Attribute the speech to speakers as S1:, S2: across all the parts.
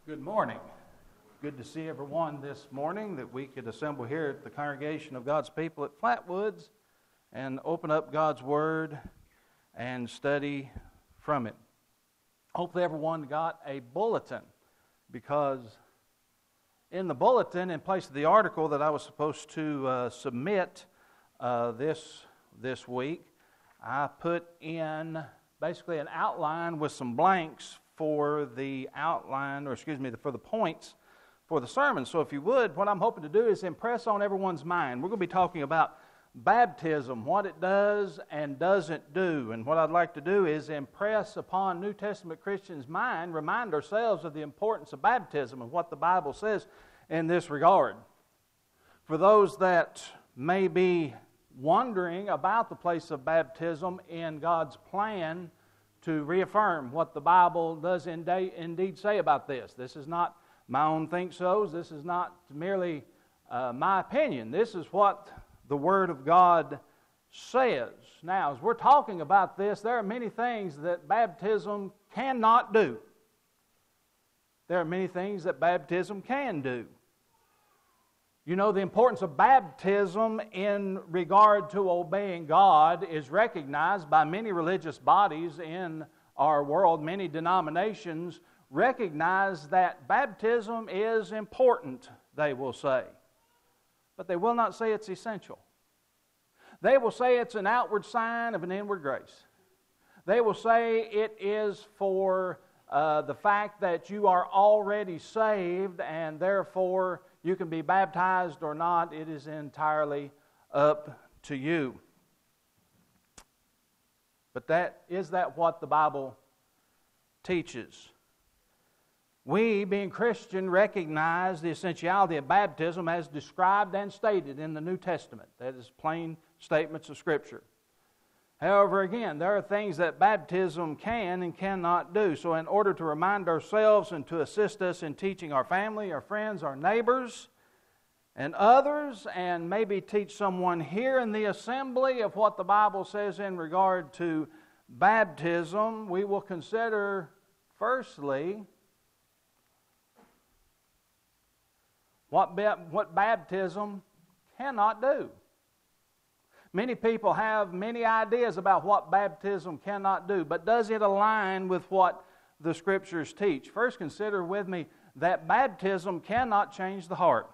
S1: Good morning. Good to see everyone this morning, that we could assemble here at the congregation of God's people at Flatwoods and open up God's Word and study from it. Hopefully everyone got a bulletin, because in the bulletin, in place of the article that I was supposed to submit this week, I put in basically an outline with some blanks for the for the points for the sermon. So if you would, what I'm hoping to do is impress on everyone's mind. We're going to be talking about baptism, what it does and doesn't do. And what I'd like to do is impress upon New Testament Christians' mind, remind ourselves of the importance of baptism and what the Bible says in this regard. For those that may be wondering about the place of baptism in God's plan to reaffirm what the Bible does indeed say about this. This is not my own think-sos. This is not merely my opinion. This is what the Word of God says. Now, as we're talking about this, there are many things that baptism cannot do. There are many things that baptism can do. You know, the importance of baptism in regard to obeying God is recognized by many religious bodies in our world. Many denominations recognize that baptism is important, they will say. But they will not say it's essential. They will say it's an outward sign of an inward grace. They will say it is for the fact that you are already saved and therefore you can be baptized or not. It is entirely up to you. But is that what the Bible teaches? We, being Christian, recognize the essentiality of baptism as described and stated in the New Testament. That is plain statements of Scripture. However, again, there are things that baptism can and cannot do. So in order to remind ourselves and to assist us in teaching our family, our friends, our neighbors, and others, and maybe teach someone here in the assembly of what the Bible says in regard to baptism, we will consider, firstly, what baptism cannot do. Many people have many ideas about what baptism cannot do, but does it align with what the Scriptures teach? First, consider with me that baptism cannot change the heart.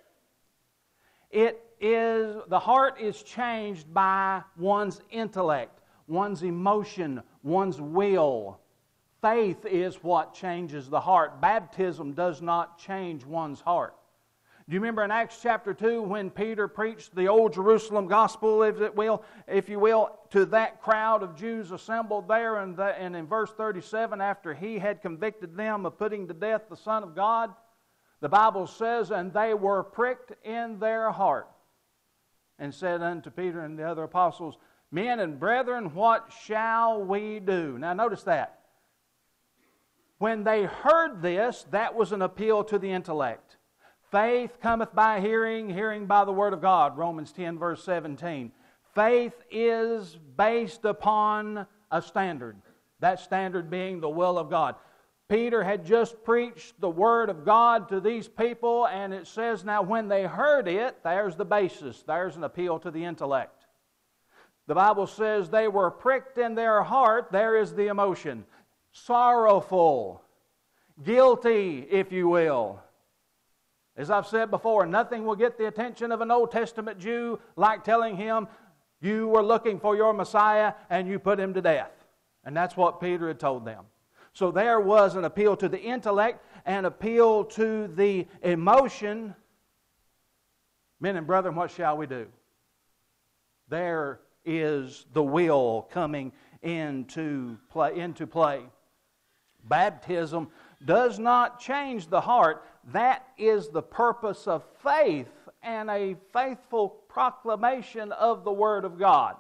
S1: The heart is changed by one's intellect, one's emotion, one's will. Faith is what changes the heart. Baptism does not change one's heart. Do you remember in Acts chapter 2 when Peter preached the old Jerusalem gospel, if you will, to that crowd of Jews assembled there, and in verse 37, after he had convicted them of putting to death the Son of God, the Bible says, and they were pricked in their heart, and said unto Peter and the other apostles, Men and brethren, what shall we do? Now notice that. When they heard this, that was an appeal to the intellect. Faith cometh by hearing, hearing by the Word of God, Romans 10 verse 17. Faith is based upon a standard, that standard being the will of God. Peter had just preached the Word of God to these people, and it says now when they heard it, there's the basis, there's an appeal to the intellect. The Bible says they were pricked in their heart, there is the emotion. Sorrowful, guilty, if you will. As I've said before, nothing will get the attention of an Old Testament Jew like telling him you were looking for your Messiah and you put him to death. And that's what Peter had told them. So there was an appeal to the intellect, an appeal to the emotion. Men and brethren, what shall we do? There is the will coming into play. Baptism does not change the heart. That is the purpose of faith and a faithful proclamation of the Word of God.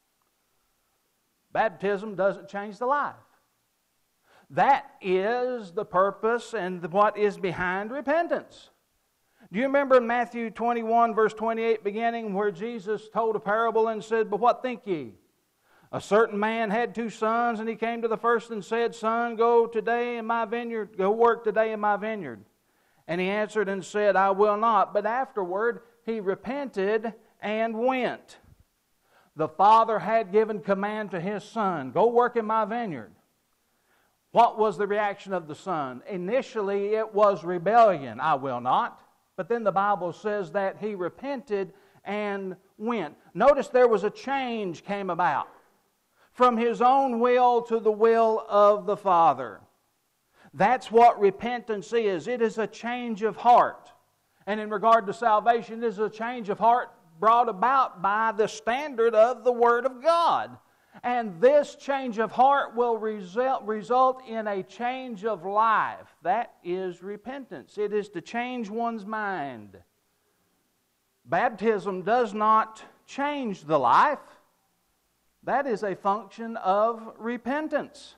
S1: Baptism doesn't change the life. That is the purpose and what is behind repentance. Do you remember in Matthew 21 verse 28 beginning where Jesus told a parable and said, But what think ye? A certain man had 2 sons, and he came to the first and said, Son, go work today in my vineyard. And he answered and said, I will not. But afterward he repented and went. The father had given command to his son, go work in my vineyard. What was the reaction of the son? Initially it was rebellion, I will not. But then the Bible says that he repented and went. Notice there was a change came about. From his own will to the will of the Father. That's what repentance is. It is a change of heart. And in regard to salvation, it is a change of heart brought about by the standard of the Word of God. And this change of heart will result in a change of life. That is repentance. It is to change one's mind. Baptism does not change the life. That is a function of repentance.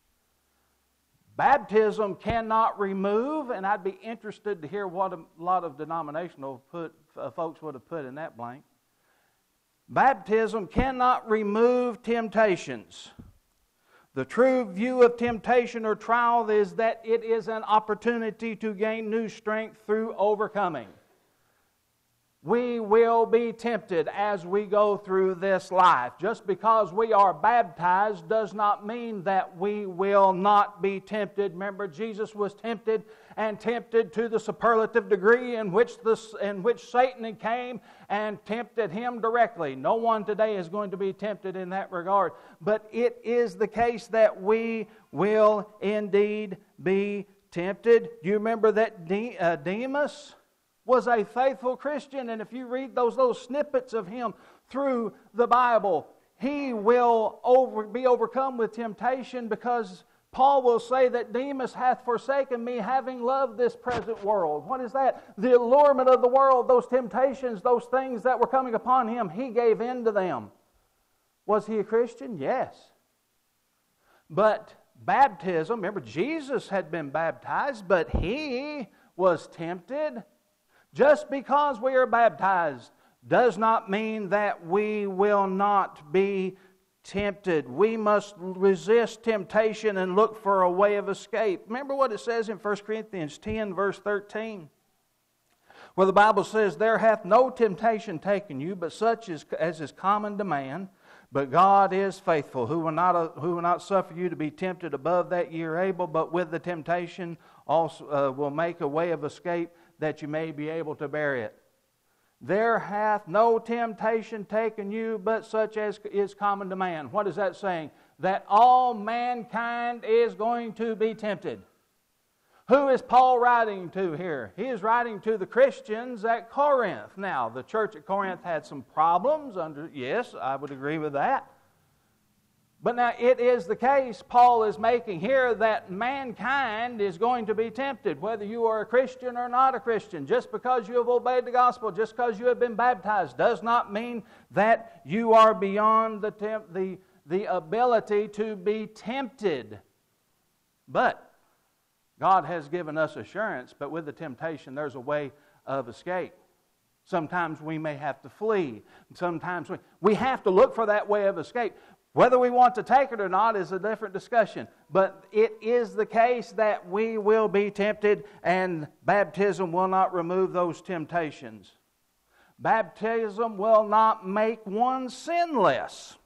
S1: Baptism cannot remove, and I'd be interested to hear what a lot of denominational folks would have put in that blank. Baptism cannot remove temptations. The true view of temptation or trial is that it is an opportunity to gain new strength through overcoming. We will be tempted as we go through this life. Just because we are baptized does not mean that we will not be tempted. Remember, Jesus was tempted and tempted to the superlative degree in which Satan came and tempted him directly. No one today is going to be tempted in that regard. But it is the case that we will indeed be tempted. Do you remember that Demas was a faithful Christian, and if you read those little snippets of him through the Bible, he will be overcome with temptation, because Paul will say that Demas hath forsaken me, having loved this present world. What is that? The allurement of the world, those temptations, those things that were coming upon him, he gave in to them. Was he a Christian? Yes. But baptism, remember Jesus had been baptized, but he was tempted. Just because we are baptized does not mean that we will not be tempted. We must resist temptation and look for a way of escape. Remember what it says in 1 Corinthians 10, verse 13, where the Bible says, There hath no temptation taken you, but such as is common to man. But God is faithful, who will not suffer you to be tempted above that ye are able, but with the temptation also will make a way of escape, that you may be able to bear it. There hath no temptation taken you, but such as is common to man. What is that saying? That all mankind is going to be tempted. Who is Paul writing to here? He is writing to the Christians at Corinth. Now, the church at Corinth had some problems. Yes, I would agree with that. But now it is the case Paul is making here that mankind is going to be tempted, whether you are a Christian or not a Christian. Just because you have obeyed the gospel, just because you have been baptized, does not mean that you are beyond the ability to be tempted. But God has given us assurance, but with the temptation there's a way of escape. Sometimes we may have to flee. Sometimes we have to look for that way of escape. Whether we want to take it or not is a different discussion. But it is the case that we will be tempted, and baptism will not remove those temptations. Baptism will not make one sinless.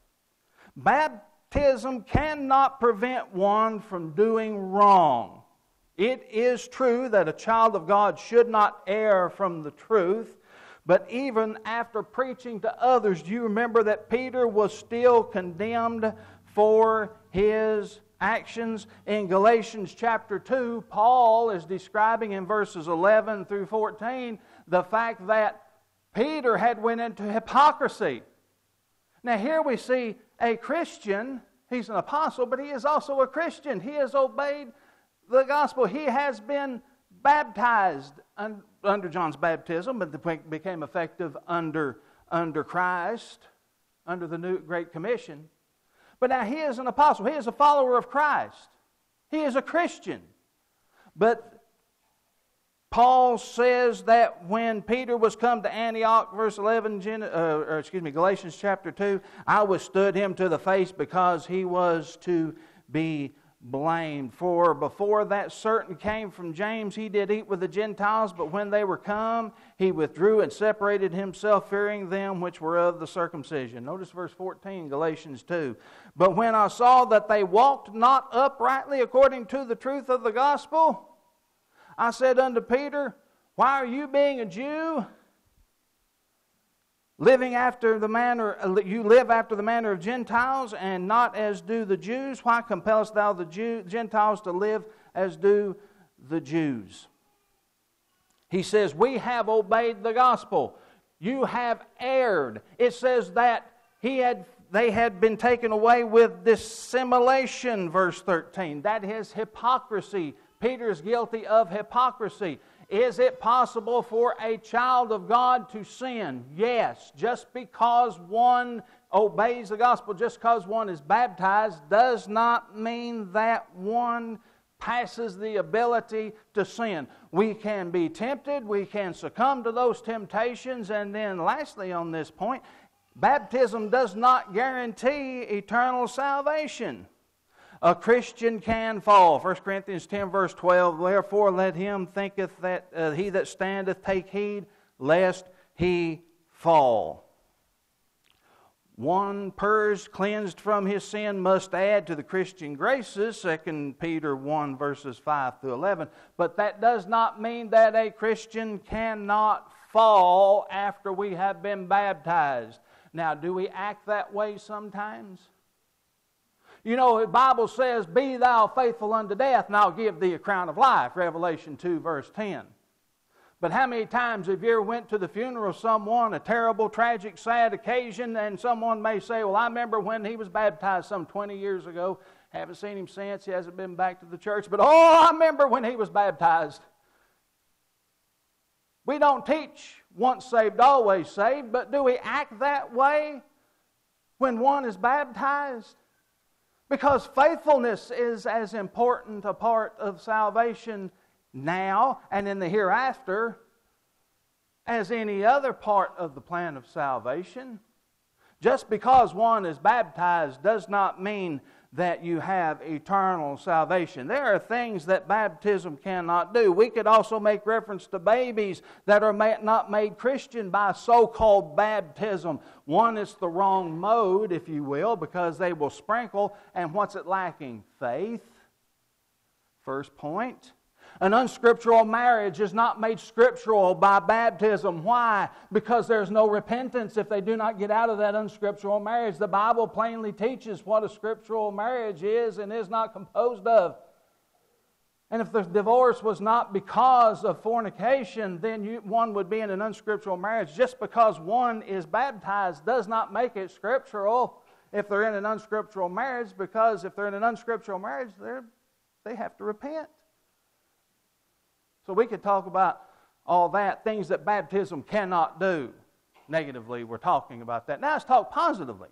S1: Baptism cannot prevent one from doing wrong. It is true that a child of God should not err from the truth. But even after preaching to others, do you remember that Peter was still condemned for his actions? In Galatians chapter 2, Paul is describing in verses 11 through 14 the fact that Peter had went into hypocrisy. Now here we see a Christian. He's an apostle, but he is also a Christian. He has obeyed the gospel. He has been baptized under John's baptism, but became effective under Christ, under the new Great Commission. But now he is an apostle. He is a follower of Christ. He is a Christian. But Paul says that when Peter was come to Antioch, verse 11, Galatians chapter 2, I withstood him to the face because he was to be blamed. For before that certain came from James, he did eat with the Gentiles, but when they were come, he withdrew and separated himself, fearing them which were of the circumcision. Notice verse 14, Galatians 2. But when I saw that they walked not uprightly according to the truth of the gospel, I said unto Peter, why are you, being a Jew, living after the manner, you live after the manner of Gentiles, and not as do the Jews? Why compellest thou the Gentiles to live as do the Jews? He says, we have obeyed the gospel. You have erred. It says that they had been taken away with dissimulation, verse 13. That is hypocrisy. Peter is guilty of hypocrisy. Is it possible for a child of God to sin? Yes. Just because one obeys the gospel, just because one is baptized, does not mean that one passes the ability to sin. We can be tempted, we can succumb to those temptations, and then lastly on this point, baptism does not guarantee eternal salvation. A Christian can fall. 1 Corinthians 10 verse 12, therefore let him thinketh that he that standeth take heed lest he fall. One purged, cleansed from his sin must add to the Christian graces, 2 Peter 1 verses 5 through 11. But that does not mean that a Christian cannot fall after we have been baptized. Now, do we act that way sometimes? You know, the Bible says, be thou faithful unto death, and I'll give thee a crown of life, Revelation 2, verse 10. But how many times have you ever went to the funeral of someone, a terrible, tragic, sad occasion, and someone may say, well, I remember when he was baptized some 20 years ago. Haven't seen him since. He hasn't been back to the church. But, oh, I remember when he was baptized. We don't teach once saved, always saved, but do we act that way when one is baptized? Because faithfulness is as important a part of salvation now and in the hereafter as any other part of the plan of salvation. Just because one is baptized does not mean that you have eternal salvation. There are things that baptism cannot do. We could also make reference to babies that are not made Christian by so-called baptism. One is the wrong mode, if you will, because they will sprinkle. And what's it lacking? Faith. First point. An unscriptural marriage is not made scriptural by baptism. Why? Because there's no repentance if they do not get out of that unscriptural marriage. The Bible plainly teaches what a scriptural marriage is and is not composed of. And if the divorce was not because of fornication, then one would be in an unscriptural marriage. Just because one is baptized does not make it scriptural if they're in an unscriptural marriage, because if they're in an unscriptural marriage, they have to repent. So we could talk about all that, things that baptism cannot do. Negatively, we're talking about that. Now let's talk positively.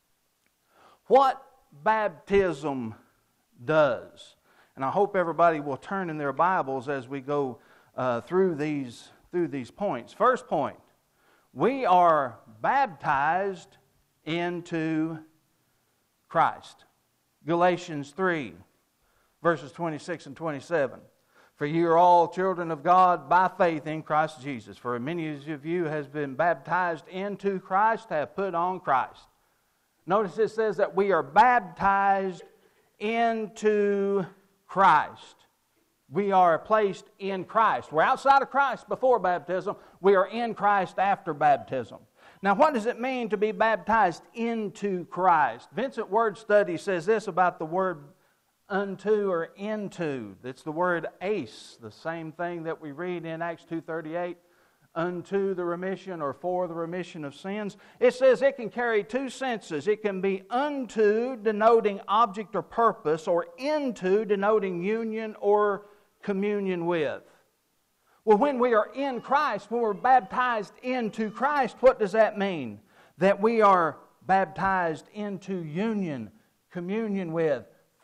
S1: What baptism does. And I hope everybody will turn in their Bibles as we go through these points. First point, we are baptized into Christ. Galatians 3, verses 26 and 27. For you are all children of God by faith in Christ Jesus. For many of you has been baptized into Christ, have put on Christ. Notice it says that we are baptized into Christ. We are placed in Christ. We're outside of Christ before baptism. We are in Christ after baptism. Now, what does it mean to be baptized into Christ? Vincent Word Study says this about the word unto or into. It's the word eis, the same thing that we read in Acts 2:38, unto the remission or for the remission of sins. It says it can carry two senses. It can be unto, denoting object or purpose, or into, denoting union or communion with. Well, when we are in Christ, when we're baptized into Christ, what does that mean? That we are baptized into union, communion with,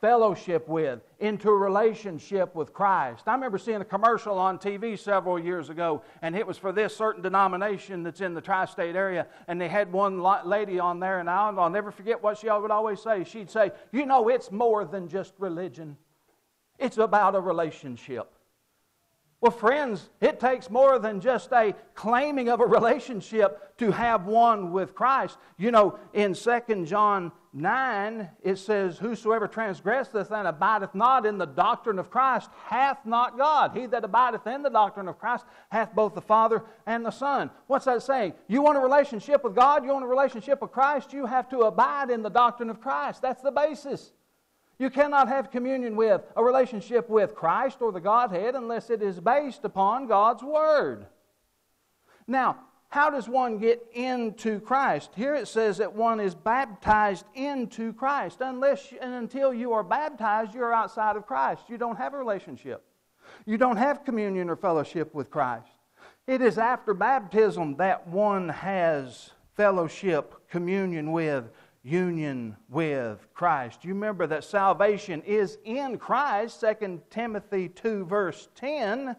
S1: fellowship with, into a relationship with Christ. I remember seeing a commercial on TV several years ago, and it was for this certain denomination that's in the tri-state area, and they had one lady on there, and I'll never forget what she would always say. She'd say, you know, it's more than just religion. It's about a relationship. Well, friends, it takes more than just a claiming of a relationship to have one with Christ. You know, in 2 John 9, it says, whosoever transgresseth and abideth not in the doctrine of Christ hath not God. He that abideth in the doctrine of Christ hath both the Father and the Son. What's that saying? You want a relationship with God? You want a relationship with Christ? You have to abide in the doctrine of Christ. That's the basis. You cannot have communion with, a relationship with Christ or the Godhead unless it is based upon God's Word. Now, how does one get into Christ? Here it says that one is baptized into Christ. Unless and until you are baptized, you are outside of Christ. You don't have a relationship. You don't have communion or fellowship with Christ. It is after baptism that one has fellowship, communion with, union with Christ. You remember that salvation is in Christ, 2 Timothy 2 verse 10.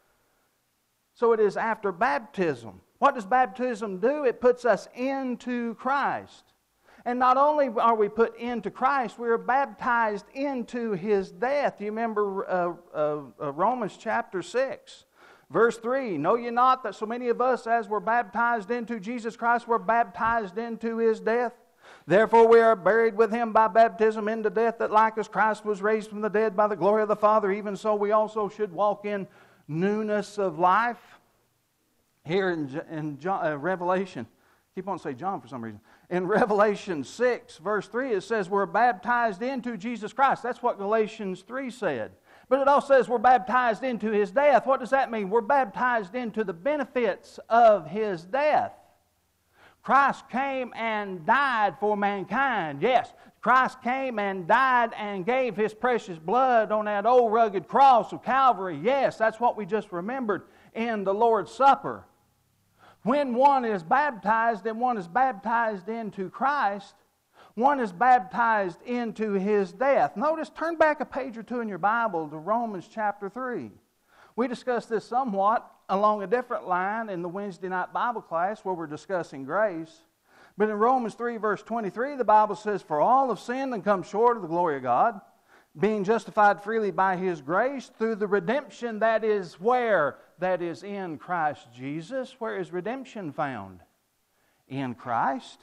S1: So it is after baptism. What does baptism do? It puts us into Christ. And not only are we put into Christ, we are baptized into His death. You remember Romans chapter 6. Verse 3, know ye not that so many of us as were baptized into Jesus Christ were baptized into His death? Therefore we are buried with Him by baptism into death, that like as Christ was raised from the dead by the glory of the Father, even so we also should walk in newness of life. Here in Revelation, keep on saying John for some reason. In Revelation 6 verse 3 it says we're baptized into Jesus Christ. That's what Galatians 3 said. But it also says we're baptized into His death. What does that mean? We're baptized into the benefits of His death. Christ came and died for mankind. Yes, Christ came and died and gave His precious blood on that old rugged cross of Calvary. Yes, that's what we just remembered in the Lord's Supper. When one is baptized and one is baptized into Christ, one is baptized into His death. Notice, turn back a page or two in your Bible to Romans chapter 3. We discussed this somewhat along a different line in the Wednesday night Bible class where we're discussing grace. But in Romans 3 verse 23, the Bible says, for all have sinned and come short of the glory of God, being justified freely by His grace through the redemption that is where? That is in Christ Jesus. Where is redemption found? In Christ.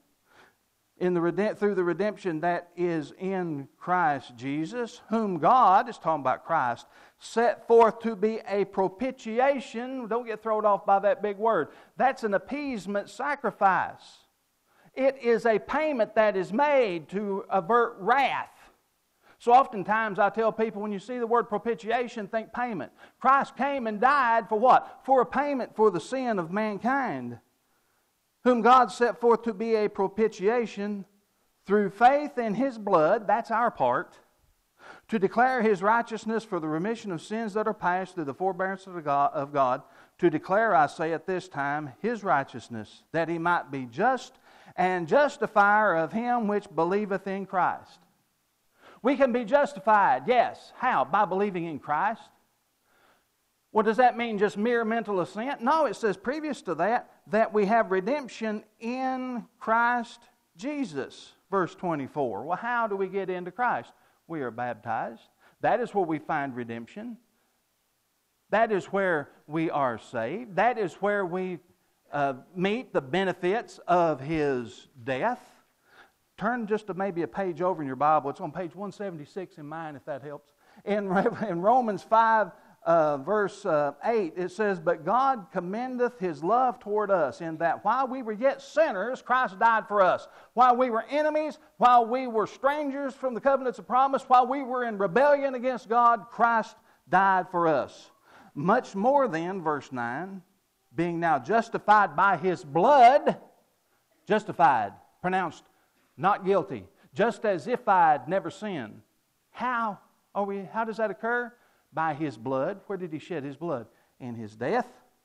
S1: Through the redemption that is in Christ Jesus, whom God, it's talking about Christ, set forth to be a propitiation. Don't get thrown off by that big word. That's an appeasement sacrifice. It is a payment that is made to avert wrath. So oftentimes I tell people when you see the word propitiation, think payment. Christ came and died for what? For a payment for the sin of mankind, whom God set forth to be a propitiation through faith in His blood, that's our part, to declare His righteousness for the remission of sins that are past through the forbearance of God, to declare, I say at this time, His righteousness, that He might be just and justifier of him which believeth in Christ. We can be justified, yes. How? By believing in Christ. Well, does that mean just mere mental assent? No, it says previous to that we have redemption in Christ Jesus. Verse 24. Well, how do we get into Christ? We are baptized. That is where we find redemption. That is where we are saved. That is where we meet the benefits of His death. Turn just to maybe a page over in your Bible. It's on page 176 in mine, if that helps. In Romans 5, verse 8, it says, but God commendeth His love toward us, in that while we were yet sinners, Christ died for us. While we were enemies, while we were strangers from the covenants of promise, while we were in rebellion against God, Christ died for us. Much more then, verse 9, being now justified by His blood, justified, pronounced not guilty, just as if I'd never sinned. How does that occur? By His blood. Where did He shed His blood? In His death.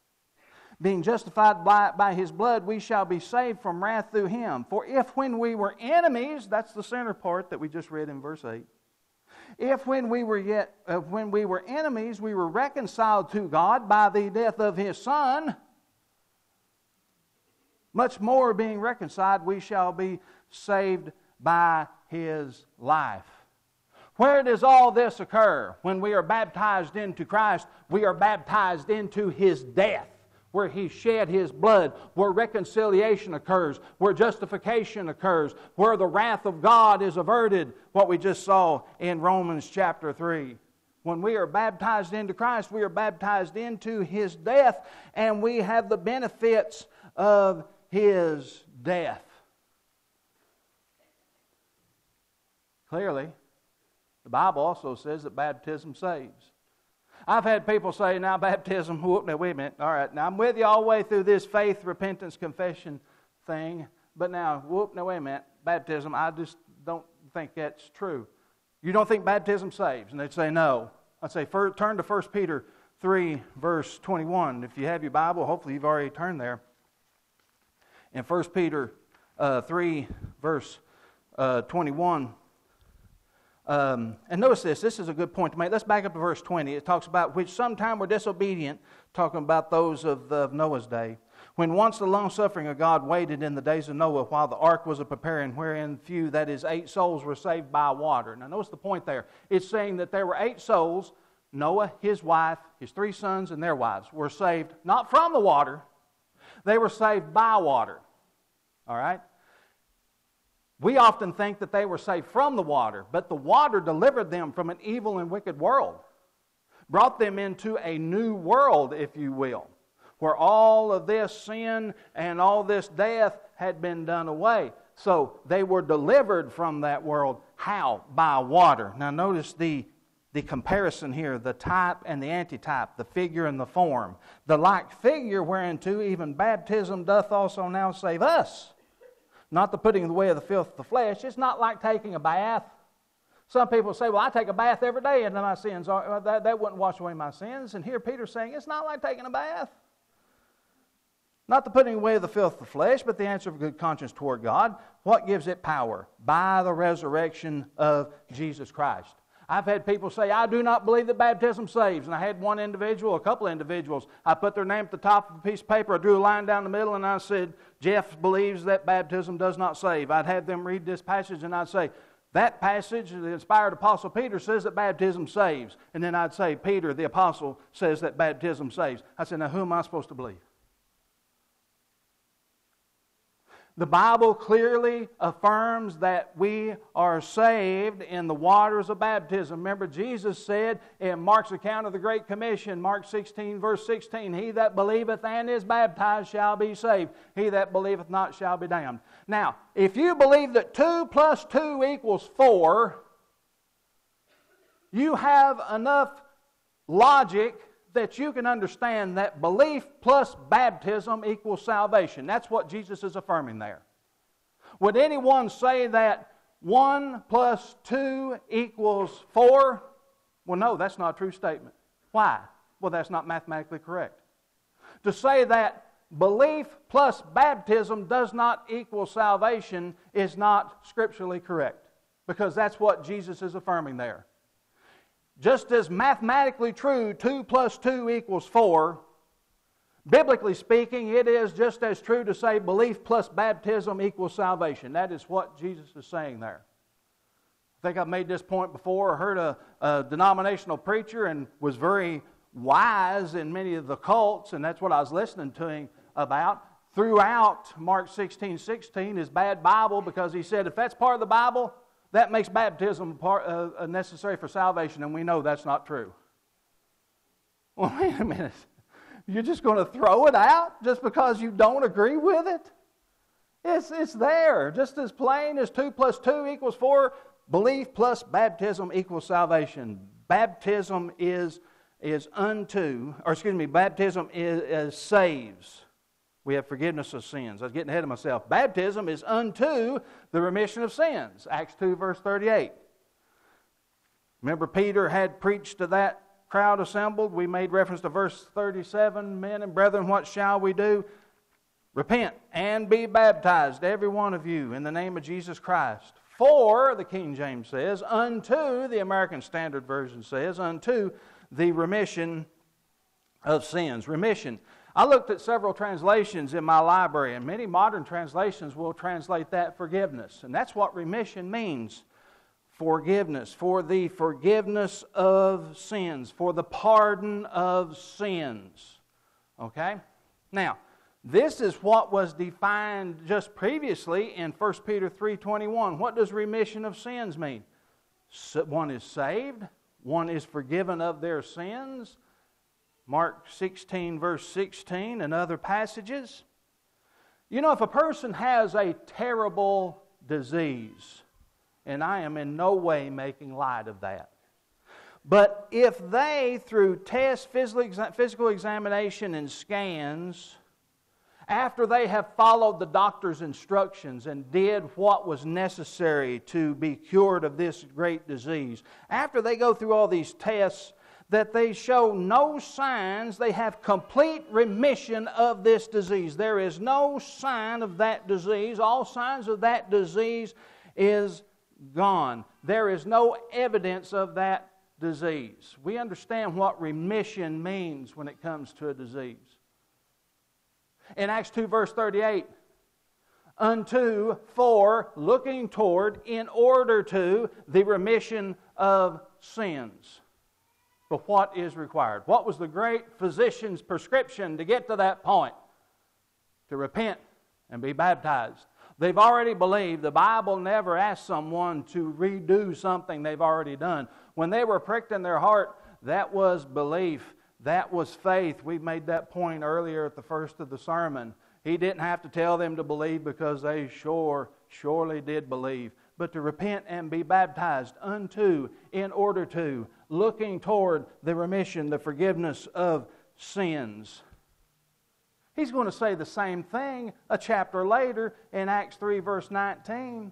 S1: Being justified by His blood, we shall be saved from wrath through Him. For if when we were enemies, that's the center part that we just read in verse 8, If when we were enemies, we were reconciled to God by the death of His Son, much more being reconciled, we shall be saved by His life. Where does all this occur? When we are baptized into Christ, we are baptized into His death, where He shed His blood, where reconciliation occurs, where justification occurs, where the wrath of God is averted, what we just saw in Romans chapter 3. When we are baptized into Christ, we are baptized into His death, and we have the benefits of His death. Clearly, the Bible also says that baptism saves. I've had people say, now baptism, wait a minute, all right, now I'm with you all the way through this faith, repentance, confession thing, but now, wait a minute, baptism, I just don't think that's true. You don't think baptism saves? And they'd say, no. I'd say, turn to 1 Peter 3, verse 21. If you have your Bible, hopefully you've already turned there. In 1 Peter 3, verse 21, and notice this is a good point to make. Let's back up to verse 20. It talks about which sometime were disobedient, talking about those of Noah's day, when once the long-suffering of God waited in the days of Noah while the ark was a preparing, wherein few, that is 8 souls, were saved by water. Now notice the point there. It's saying that there were 8 souls, Noah, his wife, his 3 sons, and their wives, were saved not from the water, they were saved by water. All right? We often think that they were saved from the water, but the water delivered them from an evil and wicked world, brought them into a new world, if you will, where all of this sin and all this death had been done away. So they were delivered from that world. How? By water. Now notice the comparison here, the type and the antitype, the figure and the form. The like figure whereunto even baptism doth also now save us. Not the putting away of the filth of the flesh. It's not like taking a bath. Some people say, well, I take a bath every day and my sins that wouldn't wash away my sins. And here Peter's saying it's not like taking a bath. Not the putting away of the filth of the flesh, but the answer of a good conscience toward God. What gives it power? By the resurrection of Jesus Christ. I've had people say, I do not believe that baptism saves. And I had one individual, a couple of individuals, I put their name at the top of a piece of paper, I drew a line down the middle, and I said, Jeff believes that baptism does not save. I'd have them read this passage, and I'd say, that passage, the inspired Apostle Peter says that baptism saves. And then I'd say, Peter, the Apostle, says that baptism saves. I said, now who am I supposed to believe? The Bible clearly affirms that we are saved in the waters of baptism. Remember, Jesus said in Mark's account of the Great Commission, Mark 16, verse 16, he that believeth and is baptized shall be saved. He that believeth not shall be damned. Now, if you believe that 2 plus 2 equals 4, you have enough logic that you can understand that belief plus baptism equals salvation. That's what Jesus is affirming there. Would anyone say that 1 plus 2 equals 4? Well, no, that's not a true statement. Why? Well, that's not mathematically correct. To say that belief plus baptism does not equal salvation is not scripturally correct, because that's what Jesus is affirming there. Just as mathematically true, 2 plus 2 equals 4, biblically speaking, it is just as true to say belief plus baptism equals salvation. That is what Jesus is saying there. I think I've made this point before. I heard a denominational preacher and was very wise in many of the cults, and that's what I was listening to him about. Throughout Mark 16:16 is bad Bible, because he said if that's part of the Bible, that makes baptism necessary for salvation, and we know that's not true. Well, wait a minute. You're just going to throw it out just because you don't agree with it? It's there. Just as plain as 2 plus 2 equals 4, belief plus baptism equals salvation. Baptism baptism is saves. We have forgiveness of sins. I was getting ahead of myself. Baptism is unto the remission of sins. Acts 2, verse 38. Remember, Peter had preached to that crowd assembled. We made reference to verse 37. Men and brethren, what shall we do? Repent and be baptized, every one of you, in the name of Jesus Christ, For, the King James says, unto, the American Standard Version says, unto the remission of sins. Remission. I looked at several translations in my library, and many modern translations will translate that forgiveness. And that's what remission means. Forgiveness. For the forgiveness of sins. For the pardon of sins. Okay? Now, this is what was defined just previously in 1 Peter 3:21. What does remission of sins mean? One is saved. One is forgiven of their sins. Mark 16, verse 16, and other passages. You know, if a person has a terrible disease, and I am in no way making light of that, but if they, through tests, physical examination, and scans, after they have followed the doctor's instructions and did what was necessary to be cured of this great disease, after they go through all these tests, that they show no signs, they have complete remission of this disease. There is no sign of that disease. All signs of that disease is gone. There is no evidence of that disease. We understand what remission means when it comes to a disease. In Acts 2 verse 38, unto, for, looking toward, in order to, the remission of sins. But what is required? What was the great physician's prescription to get to that point? To repent and be baptized. They've already believed. The Bible never asked someone to redo something they've already done. When they were pricked in their heart, that was belief. That was faith. We made that point earlier at the first of the sermon. He didn't have to tell them to believe because they surely did believe. But to repent and be baptized unto, in order to, looking toward the remission, the forgiveness of sins. He's going to say the same thing a chapter later in Acts 3 verse 19.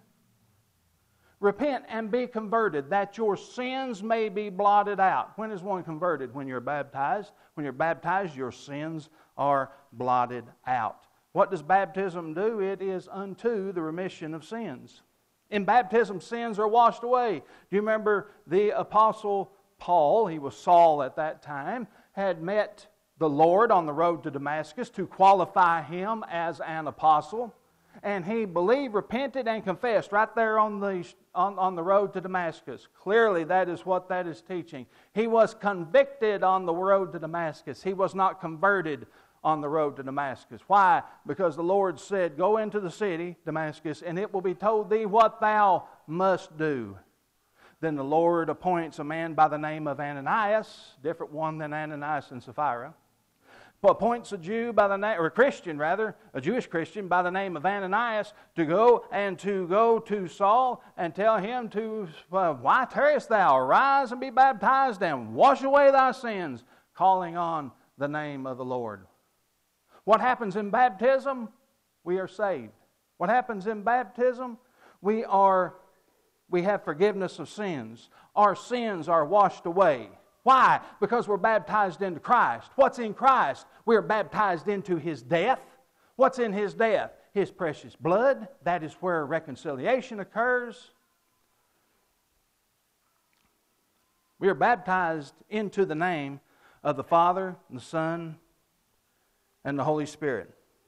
S1: Repent and be converted, that your sins may be blotted out. When is one converted? When you're baptized. When you're baptized, your sins are blotted out. What does baptism do? It is unto the remission of sins. In baptism, sins are washed away. Do you remember the Apostle Paul? He was Saul at that time, had met the Lord on the road to Damascus to qualify him as an apostle. And he believed, repented, and confessed right there on the road to Damascus. Clearly, that is what that is teaching. He was convicted on the road to Damascus. He was not converted on the road to Damascus. Why? Because the Lord said, go into the city, Damascus, and it will be told thee what thou must do. Then the Lord appoints a man by the name of Ananias, different one than Ananias and Sapphira. Appoints a Jew by the name, or a Christian rather, a Jewish Christian by the name of Ananias to go to Saul and tell him to, why tarriest thou? Arise and be baptized and wash away thy sins, calling on the name of the Lord. What happens in baptism? We are saved. What happens in baptism? We have forgiveness of sins. Our sins are washed away. Why? Because we're baptized into Christ. What's in Christ? We're baptized into His death. What's in His death? His precious blood. That is where reconciliation occurs. We are baptized into the name of the Father, and the Son, and the Holy Spirit.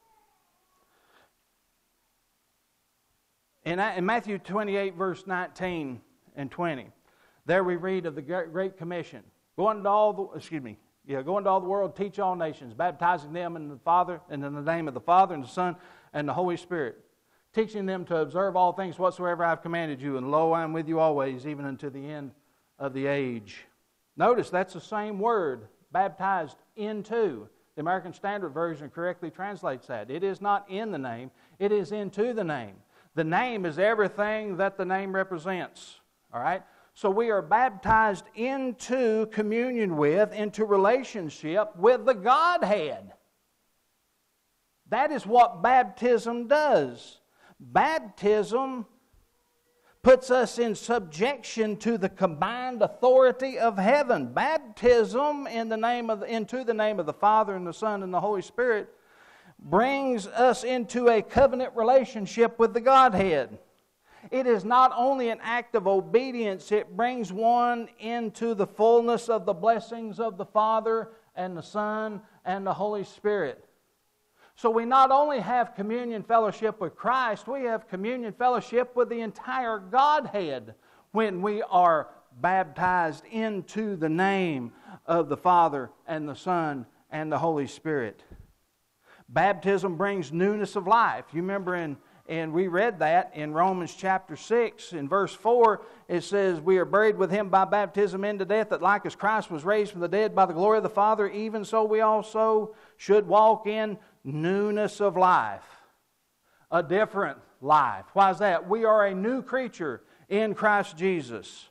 S1: In Matthew 28, verse 19 and 20, there we read of the Great Commission. Go into all the world, teach all nations, baptizing them in the name of the Father and the Son and the Holy Spirit, teaching them to observe all things whatsoever I have commanded you, and lo, I am with you always, even unto the end of the age. Notice that's the same word, baptized into. The American Standard Version correctly translates that. It is not in the name, it is into the name. The name is everything that the name represents. All right? So we are baptized into communion with, into relationship with the Godhead. That is what baptism does. Baptism puts us in subjection to the combined authority of heaven. Baptism into the name of the Father and the Son and the Holy Spirit brings us into a covenant relationship with the Godhead. it is not only an act of obedience, it brings one into the fullness of the blessings of the Father and the Son and the Holy Spirit. So we not only have communion fellowship with Christ, we have communion fellowship with the entire Godhead when we are baptized into the name of the Father and the Son and the Holy Spirit. Baptism brings newness of life. You remember and we read that in Romans chapter 6, in verse 4, it says, we are buried with Him by baptism into death, that like as Christ was raised from the dead by the glory of the Father, even so we also should walk in newness of life. A different life. Why is that? We are a new creature in Christ Jesus.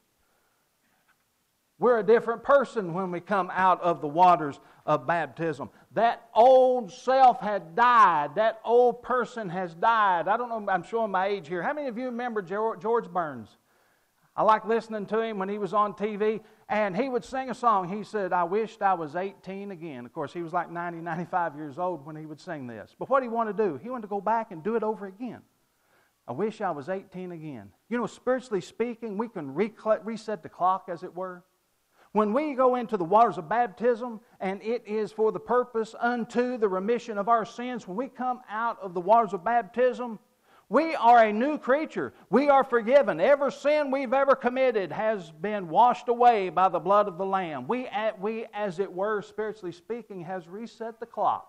S1: We're a different person when we come out of the waters of baptism. That old self had died. That old person has died. I don't know, I'm showing my age here. How many of you remember George Burns? I like listening to him when he was on TV, and he would sing a song. He said, I wished I was 18 again. Of course, he was like 90, 95 years old when he would sing this. But what did he want to do? He wanted to go back and do it over again. I wish I was 18 again. You know, spiritually speaking, we can reset the clock, as it were. When we go into the waters of baptism, and it is for the purpose unto the remission of our sins, when we come out of the waters of baptism, we are a new creature. We are forgiven. Every sin we've ever committed has been washed away by the blood of the Lamb. We, as it were, spiritually speaking, has reset the clock.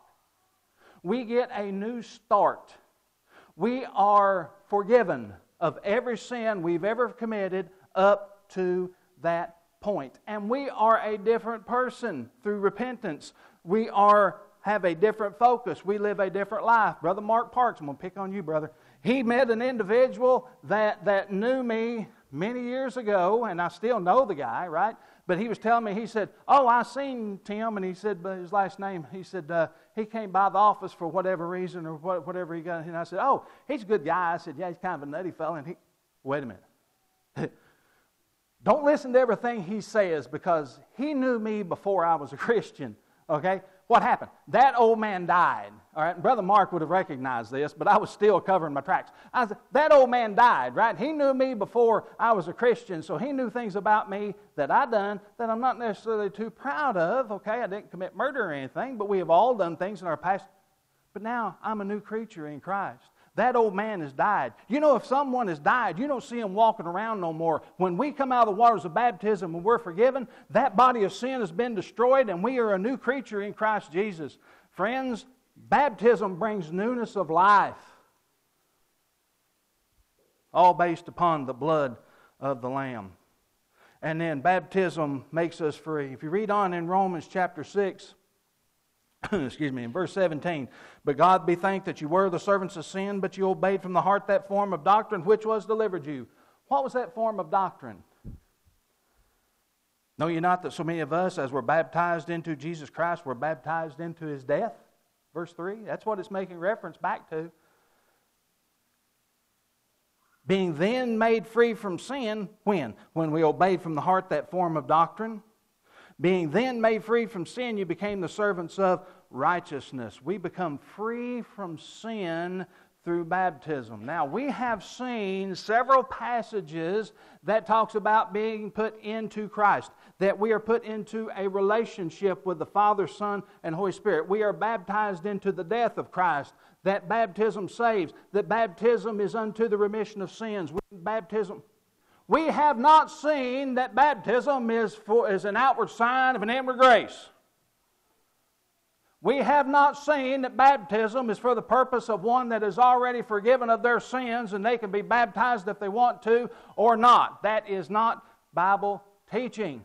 S1: We get a new start. We are forgiven of every sin we've ever committed up to that point. And we are a different person through repentance. We have a different focus. We live a different life. Brother Mark Parks, I'm going to pick on you, brother. He met an individual that knew me many years ago, and I still know the guy, right? But he was telling me, he said, oh, I seen Tim, and he said, but his last name, he said, he came by the office for whatever reason or whatever he got. And I said, oh, he's a good guy. I said, yeah, he's kind of a nutty fella. And wait a minute. Don't listen to everything he says, because he knew me before I was a Christian, okay? What happened? That old man died, all right? Brother Mark would have recognized this, but I was still covering my tracks. I said, that old man died, right? He knew me before I was a Christian, so he knew things about me that I done that I'm not necessarily too proud of, okay? I didn't commit murder or anything, but we have all done things in our past. But now I'm a new creature in Christ. That old man has died. You know, if someone has died, you don't see him walking around no more. When we come out of the waters of baptism and we're forgiven, that body of sin has been destroyed and we are a new creature in Christ Jesus. Friends, baptism brings newness of life. All based upon the blood of the Lamb. And then baptism makes us free. If you read on in Romans chapter 6, in verse 17, but God be thanked that you were the servants of sin, but you obeyed from the heart that form of doctrine which was delivered you. What was that form of doctrine? Know ye not that so many of us, as we're baptized into Jesus Christ, were baptized into His death? Verse 3, that's what it's making reference back to. Being then made free from sin, when? When we obeyed from the heart that form of doctrine. Being then made free from sin, you became the servants of righteousness. We become free from sin through baptism. Now, we have seen several passages that talks about being put into Christ, that we are put into a relationship with the Father, Son, and Holy Spirit. We are baptized into the death of Christ, that baptism saves, that baptism is unto the remission of sins. We have not seen that baptism is an outward sign of an inward grace. We have not seen that baptism is for the purpose of one that is already forgiven of their sins and they can be baptized if they want to or not. That is not Bible teaching.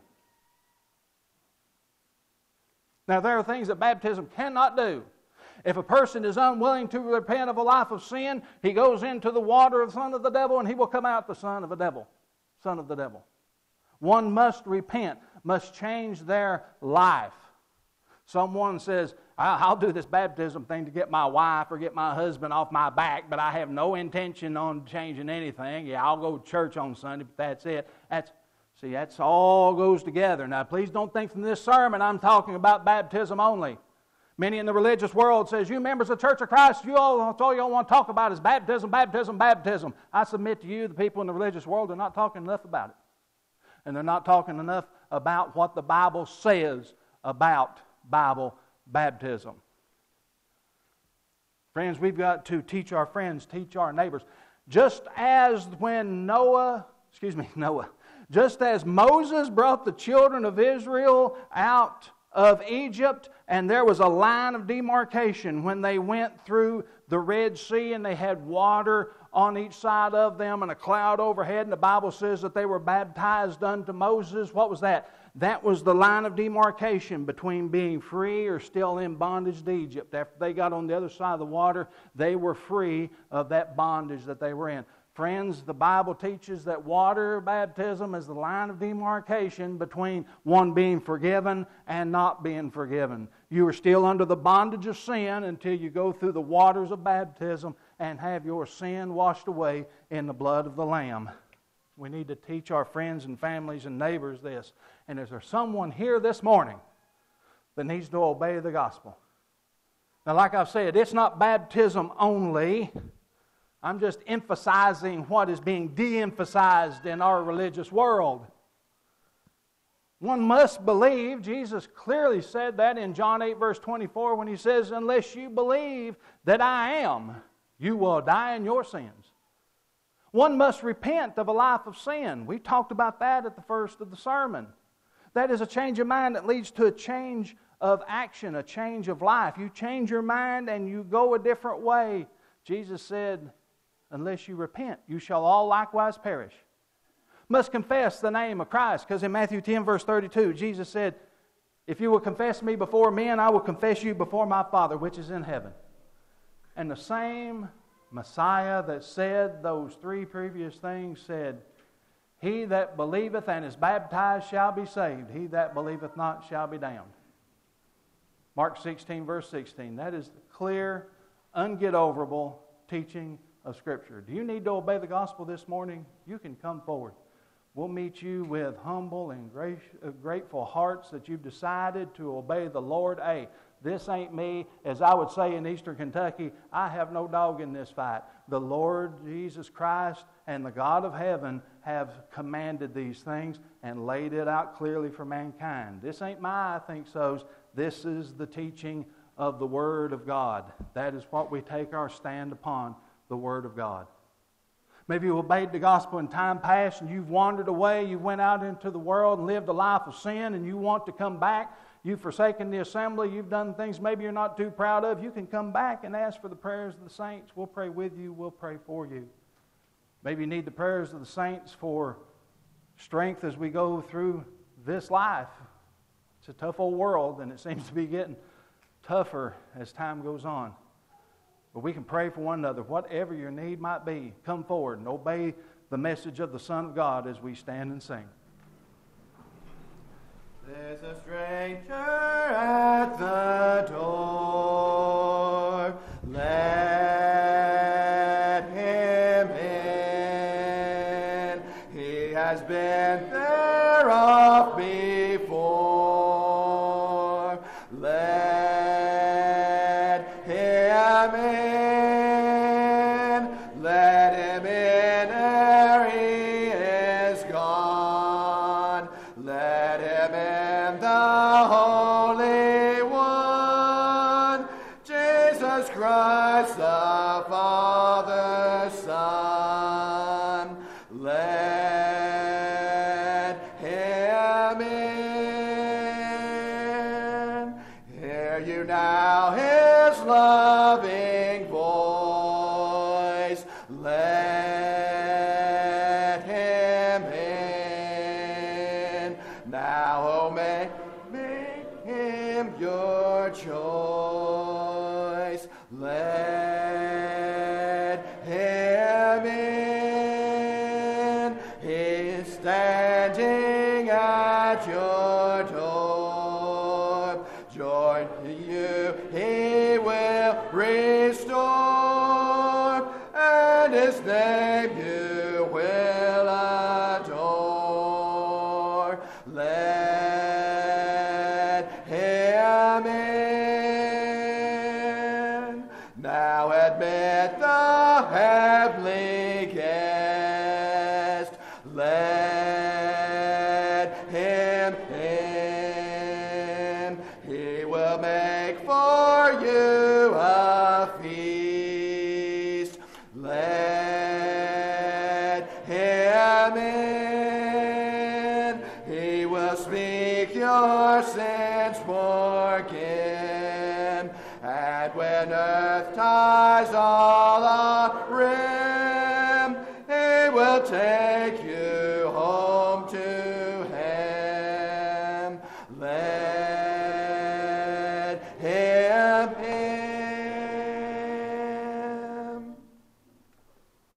S1: Now, there are things that baptism cannot do. If a person is unwilling to repent of a life of sin, he goes into the water of the son of the devil and he will come out the son of the devil. Son of the devil. One must repent, must change their life. Someone says, I'll do this baptism thing to get my wife or get my husband off my back, but I have no intention on changing anything. Yeah, I'll go to church on Sunday, but that's it. That's all goes together. Now, please don't think from this sermon I'm talking about baptism only. Many in the religious world says, you members of the Church of Christ, that's all you all want to talk about is baptism, baptism, baptism. I submit to you, the people in the religious world are not talking enough about it. And they're not talking enough about what the Bible says about Bible baptism. Friends, we've got to teach our friends, teach our neighbors. Just as just as Moses brought the children of Israel out of Egypt, and there was a line of demarcation when they went through the Red Sea, and they had water on each side of them and a cloud overhead, and the Bible says that they were baptized unto Moses. What was that? That was the line of demarcation between being free or still in bondage to Egypt. After they got on the other side of the water, they were free of that bondage that they were in. Friends, the Bible teaches that water baptism is the line of demarcation between one being forgiven and not being forgiven. You are still under the bondage of sin until you go through the waters of baptism and have your sin washed away in the blood of the Lamb. We need to teach our friends and families and neighbors this. And is there someone here this morning that needs to obey the gospel? Now, like I've said, it's not baptism only. I'm just emphasizing what is being de-emphasized in our religious world. One must believe. Jesus clearly said that in John 8, verse 24, when He says, unless you believe that I am, you will die in your sins. One must repent of a life of sin. We talked about that at the first of the sermon. That is a change of mind that leads to a change of action, a change of life. You change your mind and you go a different way. Jesus said, unless you repent, you shall all likewise perish. Must confess the name of Christ, because in Matthew 10, verse 32, Jesus said, if you will confess me before men, I will confess you before my Father which is in heaven. And the same Messiah that said those three previous things said, he that believeth and is baptized shall be saved. He that believeth not shall be damned. Mark 16, verse 16. That is the clear, unget-overable teaching of Scripture. Do you need to obey the gospel this morning? You can come forward. We'll meet you with humble and grateful hearts that you've decided to obey the Lord. Hey, this ain't me. As I would say in Eastern Kentucky, I have no dog in this fight. The Lord Jesus Christ and the God of heaven have commanded these things and laid it out clearly for mankind. This ain't my I think so's. This is the teaching of the Word of God. That is what we take our stand upon, the Word of God. Maybe you obeyed the gospel in time past and you've wandered away. You went out into the world and lived a life of sin and you want to come back. You've forsaken the assembly. You've done things maybe you're not too proud of. You can come back and ask for the prayers of the saints. We'll pray with you. We'll pray for you. Maybe you need the prayers of the saints for strength as we go through this life. It's a tough old world and it seems to be getting tougher as time goes on. But we can pray for one another. Whatever your need might be, come forward and obey the message of the Son of God as we stand and sing.
S2: There's a stranger at the door. Let him in. He has been thereof before. Let him in. Let him in ere he is gone. Let him in, the Holy One, Jesus Christ, the Father's Son. Let him in. Hear you now his loving voice. Let him in. Now, oh, make him your choice. Let him in. He is standing at your door. Joy to you he will restore, and his name you will adore. Let him in. for you a feast. Let him in. He will speak your sins forgiven. And when earth ties all a-rim, he will take you home to him. Let